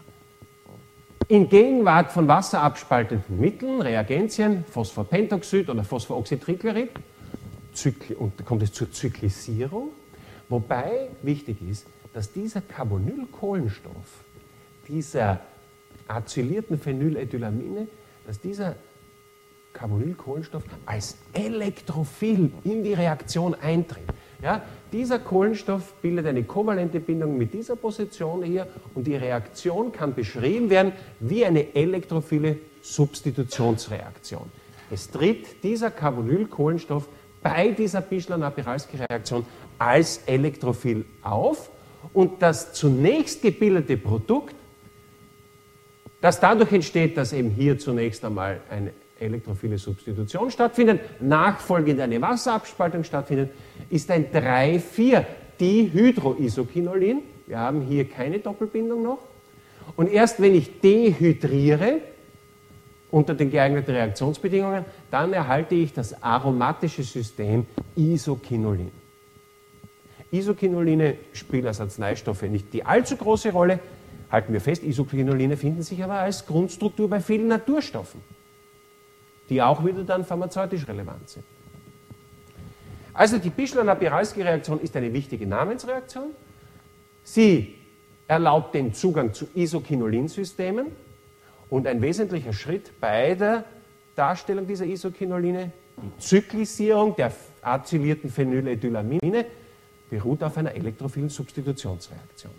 in Gegenwart von wasserabspaltenden Mitteln, Reagenzien, Phosphorpentoxid oder Phosphoroxytrichlorид, und da kommt es zur Zyklisierung, wobei wichtig ist, dass dieser Carbonylkohlenstoff, dieser acylierten Phenylethylamine, dass dieser Carbonylkohlenstoff als elektrophil in die Reaktion eintritt. Ja, dieser Kohlenstoff bildet eine kovalente Bindung mit dieser Position hier und die Reaktion kann beschrieben werden wie eine elektrophile Substitutionsreaktion. Es tritt dieser Carbonylkohlenstoff bei dieser Bischler-Napieralski-Reaktion als elektrophil auf und das zunächst gebildete Produkt, das dadurch entsteht, dass eben hier zunächst einmal eine elektrophile Substitution stattfindet, nachfolgend eine Wasserabspaltung stattfindet, ist ein drei vier Dihydroisokinolin. Wir haben hier keine Doppelbindung noch. Und erst wenn ich dehydriere, unter den geeigneten Reaktionsbedingungen, dann erhalte ich das aromatische System Isokinolin. Isokinoline spielen als Arzneistoffe nicht die allzu große Rolle. Halten wir fest, Isokinoline finden sich aber als Grundstruktur bei vielen Naturstoffen, die auch wieder dann pharmazeutisch relevant sind. Also die Bischler-Napieralski-Reaktion ist eine wichtige Namensreaktion. Sie erlaubt den Zugang zu Isokinolin-Systemen und ein wesentlicher Schritt bei der Darstellung dieser Isokinoline, die Zyklisierung der acylierten Phenylethylamine, beruht auf einer elektrophilen Substitutionsreaktion.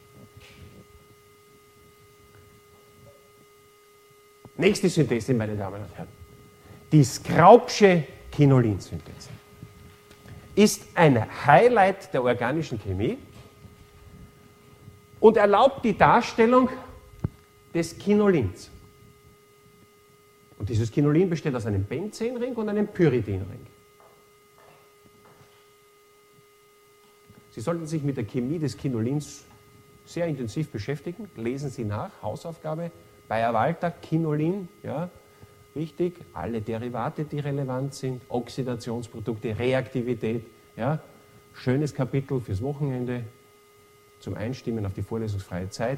Nächste Synthese, meine Damen und Herren. Die Straubsche Kinolinsynthese ist ein Highlight der organischen Chemie. und erlaubt die Darstellung des Kinolins. Und dieses Kinolin besteht aus einem Benzenring und einem Pyridinring. Sie sollten sich mit der Chemie des Kinolins sehr intensiv beschäftigen. Lesen Sie nach, Hausaufgabe, Bayer-Walter, Kinolin, ja, wichtig, alle Derivate, die relevant sind, Oxidationsprodukte, Reaktivität, ja, schönes Kapitel fürs Wochenende, zum Einstimmen auf die vorlesungsfreie Zeit.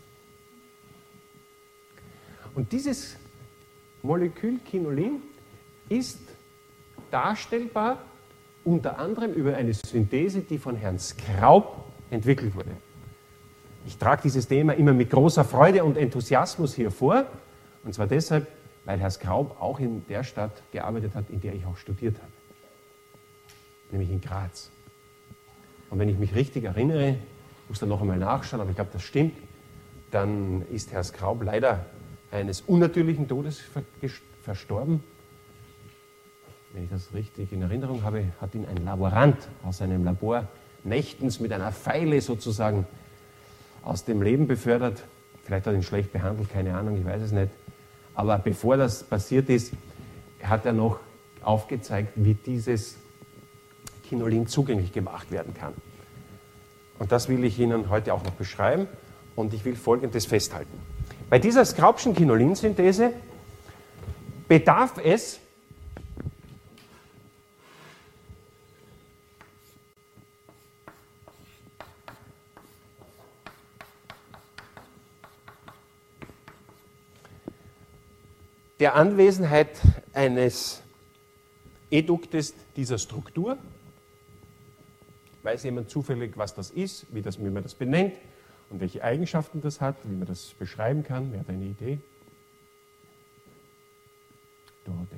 Und dieses Molekül Kinolin ist darstellbar unter anderem über eine Synthese, die von Herrn Skraub entwickelt wurde. Ich trage dieses Thema immer mit großer Freude und Enthusiasmus hier vor, und zwar deshalb, weil Herr Skraub auch in der Stadt gearbeitet hat, in der ich auch studiert habe, nämlich in Graz. Und wenn ich mich richtig erinnere, muss dann noch einmal nachschauen, aber ich glaube, das stimmt, dann ist Herr Skraub leider eines unnatürlichen Todes verstorben. Wenn ich das richtig in Erinnerung habe, hat ihn ein Laborant aus seinem Labor nächtens mit einer Feile sozusagen aus dem Leben befördert. Vielleicht hat er ihn schlecht behandelt, keine Ahnung, ich weiß es nicht. Aber bevor das passiert ist, hat er noch aufgezeigt, wie dieses Kinolin zugänglich gemacht werden kann. Und das will ich Ihnen heute auch noch beschreiben und ich will Folgendes festhalten. Bei dieser Skraupschen Kinolinsynthese bedarf es der Anwesenheit eines Eduktes dieser Struktur. Weiß jemand zufällig, was das ist, wie, das, wie man das benennt und welche Eigenschaften das hat, wie man das beschreiben kann? Wer hat eine Idee? Dorothee.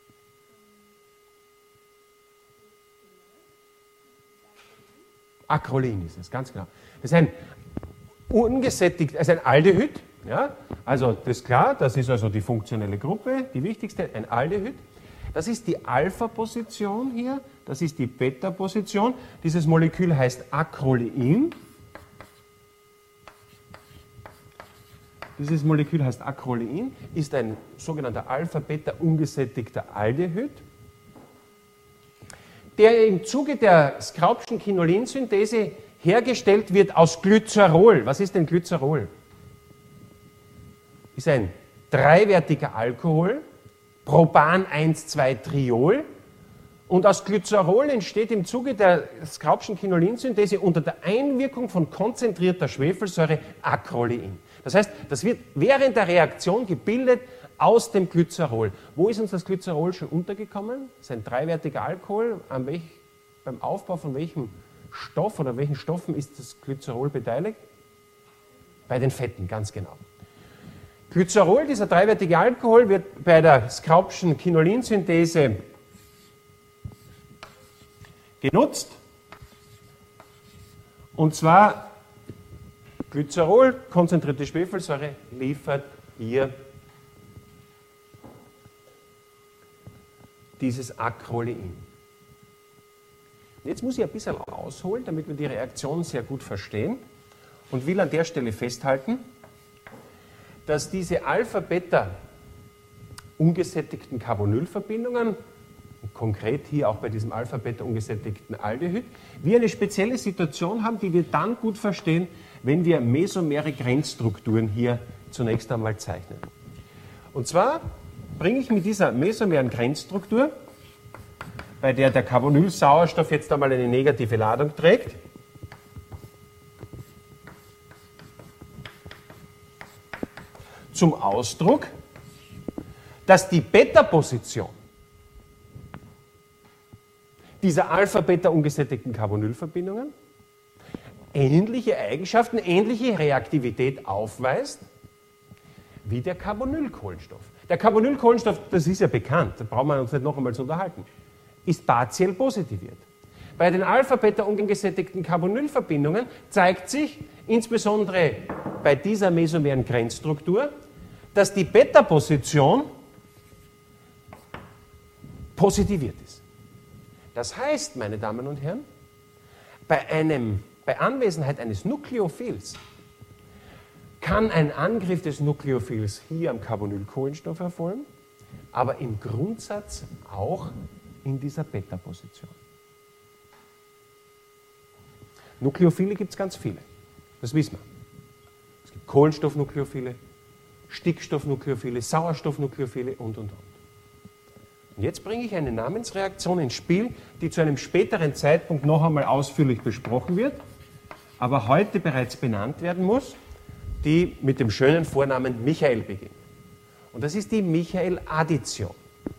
Acrolin ist es, ganz genau. Das ist ein ungesättigt, also ein Aldehyd. Ja, also das ist klar, das ist also die funktionelle Gruppe, die wichtigste, ein Aldehyd. Das ist die Alpha-Position hier, das ist die Beta-Position. Dieses Molekül heißt Acrolein. Dieses Molekül heißt Acrolein, ist ein sogenannter Alpha-Beta ungesättigter Aldehyd, der im Zuge der Skraupschen Kinolinsynthese hergestellt wird aus Glycerol. Was ist denn Glycerol? Ist ein dreiwertiger Alkohol, Propan eins zwei Triol, und aus Glycerol entsteht im Zuge der Skraupschen Kinolinsynthese unter der Einwirkung von konzentrierter Schwefelsäure Acrolein. Das heißt, das wird während der Reaktion gebildet aus dem Glycerol. Wo ist uns das Glycerol schon untergekommen? Das ist ein dreiwertiger Alkohol. An welch, beim Aufbau von welchem Stoff oder welchen Stoffen ist das Glycerol beteiligt? Bei den Fetten, ganz genau. Glycerol, dieser dreiwertige Alkohol, wird bei der Skraupschen Kinolinsynthese genutzt. Und zwar Glycerol, konzentrierte Schwefelsäure, liefert hier dieses Acrolein. Jetzt muss ich ein bisschen ausholen, damit wir die Reaktion sehr gut verstehen, und will an der Stelle festhalten, dass diese Alpha-Beta ungesättigten Carbonylverbindungen, konkret hier auch bei diesem Alpha-Beta ungesättigten Aldehyd, wir eine spezielle Situation haben, die wir dann gut verstehen, wenn wir mesomere Grenzstrukturen hier zunächst einmal zeichnen. Und zwar bringe ich mit dieser mesomeren Grenzstruktur, bei der der Carbonylsauerstoff jetzt einmal eine negative Ladung trägt, zum Ausdruck, dass die Beta-Position dieser Alpha-Beta ungesättigten Carbonylverbindungen ähnliche Eigenschaften, ähnliche Reaktivität aufweist wie der Carbonylkohlenstoff. Der Carbonylkohlenstoff, das ist ja bekannt, da brauchen wir uns nicht noch einmal zu unterhalten, ist partiell positiviert. Bei den Alpha-Beta ungesättigten Carbonylverbindungen zeigt sich insbesondere bei dieser mesomeren Grenzstruktur, dass die Beta-Position positiviert ist. Das heißt, meine Damen und Herren, bei, einem, bei Anwesenheit eines Nukleophils kann ein Angriff des Nukleophils hier am Carbonylkohlenstoff erfolgen, aber im Grundsatz auch in dieser Beta-Position. Nukleophile gibt es ganz viele, das wissen wir. Es gibt Kohlenstoffnukleophile, Stickstoffnukleophile, Sauerstoffnukleophile und, und, und. Und jetzt bringe ich eine Namensreaktion ins Spiel, die zu einem späteren Zeitpunkt noch einmal ausführlich besprochen wird, aber heute bereits benannt werden muss, die mit dem schönen Vornamen Michael beginnt. Und das ist die Michael-Addition.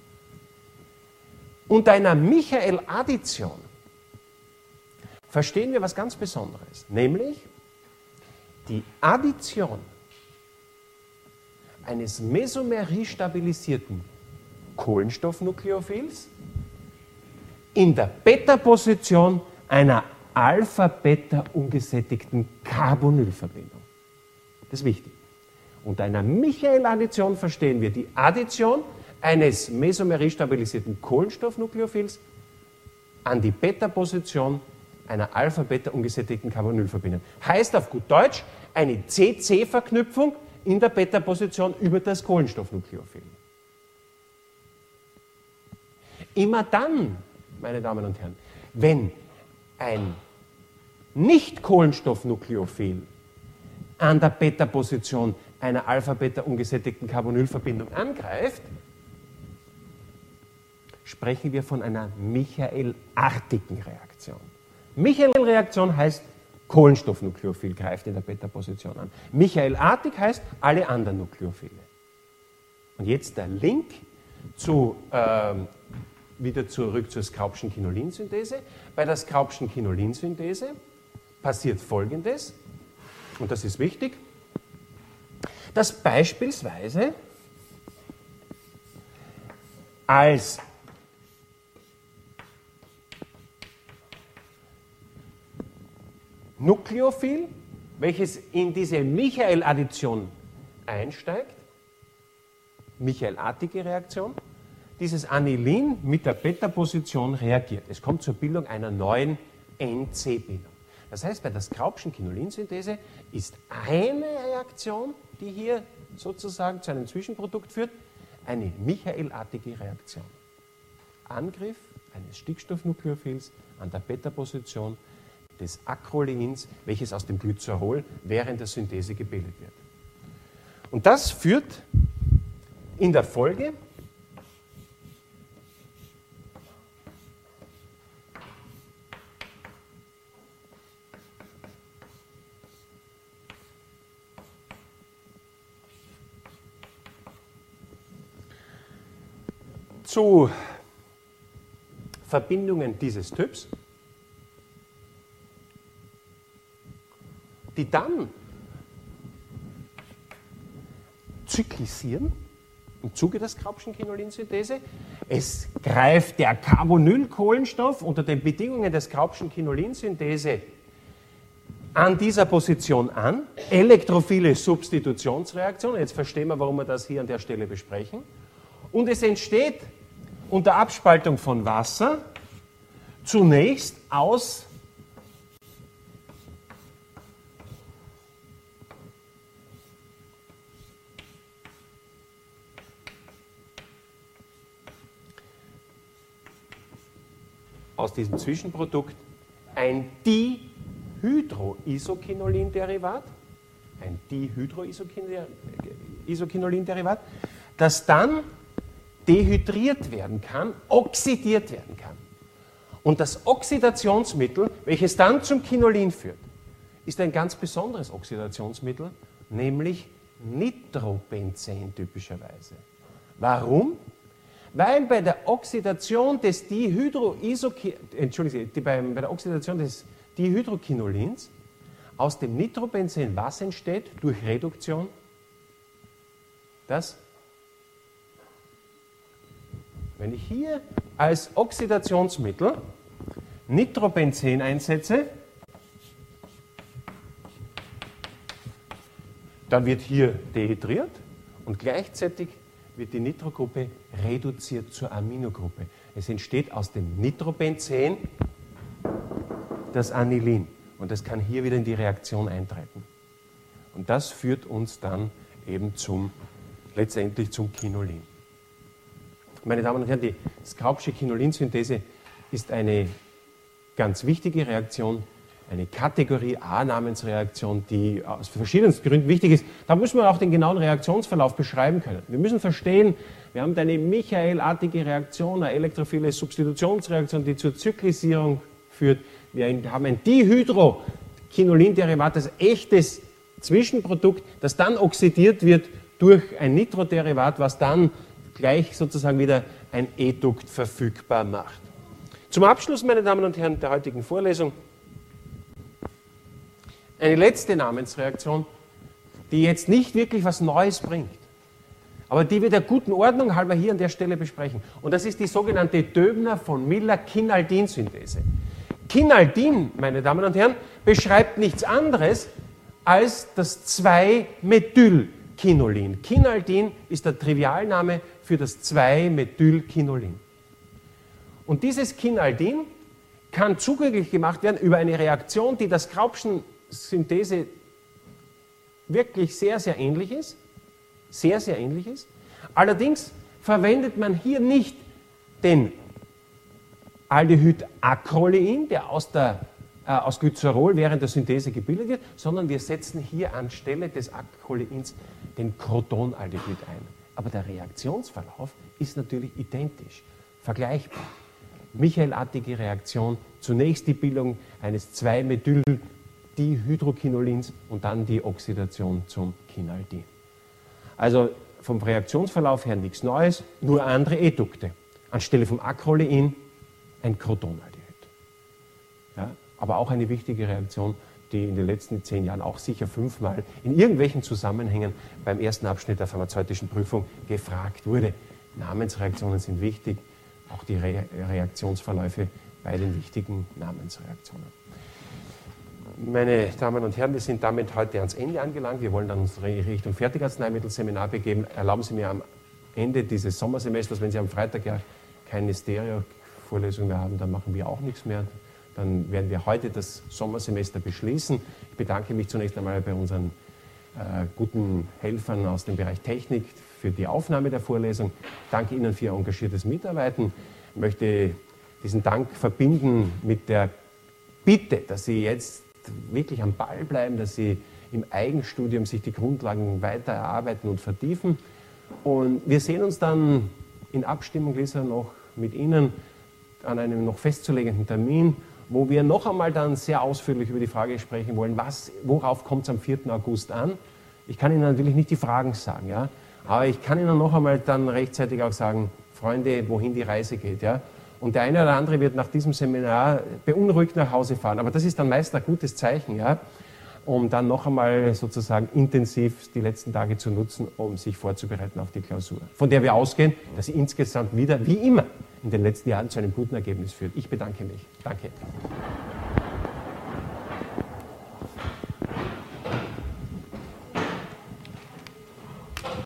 Unter einer Michael-Addition verstehen wir was ganz Besonderes, nämlich die Addition eines mesomerie-stabilisierten Kohlenstoffnukleophils in der Beta-Position einer Alpha-Beta-ungesättigten Carbonylverbindung. Das ist wichtig. Unter einer Michael-Addition verstehen wir die Addition eines mesomerie-stabilisierten Kohlenstoffnukleophils an die Beta-Position einer Alpha-Beta-ungesättigten Carbonylverbindung. Heißt auf gut Deutsch eine C C-Verknüpfung in der Beta-Position über das Kohlenstoffnukleophil. Immer dann, meine Damen und Herren, wenn ein Nicht-Kohlenstoffnukleophil an der Beta-Position einer Alpha-Beta-ungesättigten Carbonylverbindung angreift, sprechen wir von einer Michael-artigen Reaktion. Michael-Reaktion heißt, Kohlenstoffnukleophil greift in der Beta-Position an. Michael-artig heißt, alle anderen Nukleophile. Und jetzt der Link zu, äh, wieder zurück zur Skraupschen Kinolinsynthese. Bei der Skraupschen Kinolinsynthese passiert Folgendes, und das ist wichtig, dass beispielsweise als Nukleophil, welches in diese Michael-Addition einsteigt, Michael-artige Reaktion, dieses Anilin mit der Beta-Position reagiert. Es kommt zur Bildung einer neuen N C-Bindung. Das heißt, bei der Skraupschen Kinolinsynthese ist eine Reaktion, die hier sozusagen zu einem Zwischenprodukt führt, eine Michael-artige Reaktion. Angriff eines Stickstoffnukleophils an der Beta-Position des Acrolins, welches aus dem Glycerol während der Synthese gebildet wird. Und das führt in der Folge zu Verbindungen dieses Typs, die dann zyklisieren im Zuge der Skraupschen Kinolinsynthese. Es greift der Carbonylkohlenstoff unter den Bedingungen der Skraupschen Kinolinsynthese an dieser Position an. Elektrophile Substitutionsreaktion. Jetzt verstehen wir, warum wir das hier an der Stelle besprechen. Und es entsteht unter Abspaltung von Wasser zunächst aus aus diesem Zwischenprodukt ein Dihydroisoquinolinderivat, ein Dihydroisoquinolinderivat, das dann dehydriert werden kann, oxidiert werden kann. Und das Oxidationsmittel, welches dann zum Quinolin führt, ist ein ganz besonderes Oxidationsmittel, nämlich Nitrobenzen typischerweise. Warum? Weil bei der Oxidation des Dihydroisoquinolins, Entschuldigung, die bei, bei der Oxidation des Dihydroquinolins aus dem Nitrobenzen was entsteht durch Reduktion? Das? Wenn ich hier als Oxidationsmittel Nitrobenzen einsetze, dann wird hier dehydriert und gleichzeitig wird die Nitrogruppe reduziert zur Aminogruppe. Es entsteht aus dem Nitrobenzen das Anilin und das kann hier wieder in die Reaktion eintreten. Und das führt uns dann eben zum, letztendlich zum Quinolin. Meine Damen und Herren, die Straubsche Quinolinsynthese ist eine ganz wichtige Reaktion, eine Kategorie A-Namensreaktion, die aus verschiedensten Gründen wichtig ist. Da müssen wir auch den genauen Reaktionsverlauf beschreiben können. Wir müssen verstehen, wir haben eine Michaelartige Reaktion, eine elektrophile Substitutionsreaktion, die zur Zyklisierung führt. Wir haben ein Dihydroquinolinderivat, das echtes Zwischenprodukt, das dann oxidiert wird durch ein Nitroderivat, was dann gleich sozusagen wieder ein Edukt verfügbar macht. Zum Abschluss, meine Damen und Herren, der heutigen Vorlesung, eine letzte Namensreaktion, die jetzt nicht wirklich was Neues bringt, aber die wir der guten Ordnung halber hier an der Stelle besprechen. Und das ist die sogenannte Döbner von Miller-Quinaldin-Synthese. Quinaldin, meine Damen und Herren, beschreibt nichts anderes als das zwei Methyl Quinolin. Quinaldin ist der Trivialname für das zwei Methyl Quinolin. Und dieses Quinaldin kann zugänglich gemacht werden über eine Reaktion, die der Straubschen Synthese wirklich sehr, sehr ähnlich ist. Sehr, sehr ähnlich ist. Allerdings verwendet man hier nicht den Aldehyd-Acrolein, der aus, der, äh, aus Glycerol während der Synthese gebildet wird, sondern wir setzen hier anstelle des Acroleins den Crotonaldehyd ein. Aber der Reaktionsverlauf ist natürlich identisch, vergleichbar. Michaelartige Reaktion, zunächst die Bildung eines zwei Methyl Dihydroquinolins und dann die Oxidation zum Quinaldin. Also vom Reaktionsverlauf her nichts Neues, nur andere Edukte. Anstelle vom Acrolein ein Crotonaldehyd. Ja, aber auch eine wichtige Reaktion, die in den letzten zehn Jahren auch sicher fünfmal in irgendwelchen Zusammenhängen beim ersten Abschnitt der pharmazeutischen Prüfung gefragt wurde. Namensreaktionen sind wichtig, auch die Re Reaktionsverläufe bei den wichtigen Namensreaktionen. Meine Damen und Herren, wir sind damit heute ans Ende angelangt. Wir wollen dann uns Richtung Fertigarzneimittelseminar begeben. Erlauben Sie mir am Ende dieses Sommersemesters, wenn Sie am Freitag ja keine Stereo-Vorlesung mehr haben, dann machen wir auch nichts mehr. Dann werden wir heute das Sommersemester beschließen. Ich bedanke mich zunächst einmal bei unseren äh, guten Helfern aus dem Bereich Technik für die Aufnahme der Vorlesung. Ich danke Ihnen für Ihr engagiertes Mitarbeiten. Ich möchte diesen Dank verbinden mit der Bitte, dass Sie jetzt wirklich am Ball bleiben, dass Sie im Eigenstudium sich die Grundlagen weiter erarbeiten und vertiefen. Und wir sehen uns dann in Abstimmung, Lisa, noch mit Ihnen an einem noch festzulegenden Termin, wo wir noch einmal dann sehr ausführlich über die Frage sprechen wollen, was, worauf kommt es am vierten August an. Ich kann Ihnen natürlich nicht die Fragen sagen, ja, aber ich kann Ihnen noch einmal dann rechtzeitig auch sagen, Freunde, wohin die Reise geht, ja. Und der eine oder andere wird nach diesem Seminar beunruhigt nach Hause fahren. Aber das ist dann meist ein gutes Zeichen, ja, um dann noch einmal sozusagen intensiv die letzten Tage zu nutzen, um sich vorzubereiten auf die Klausur. Von der wir ausgehen, dass sie insgesamt wieder, wie immer, in den letzten Jahren zu einem guten Ergebnis führt. Ich bedanke mich. Danke.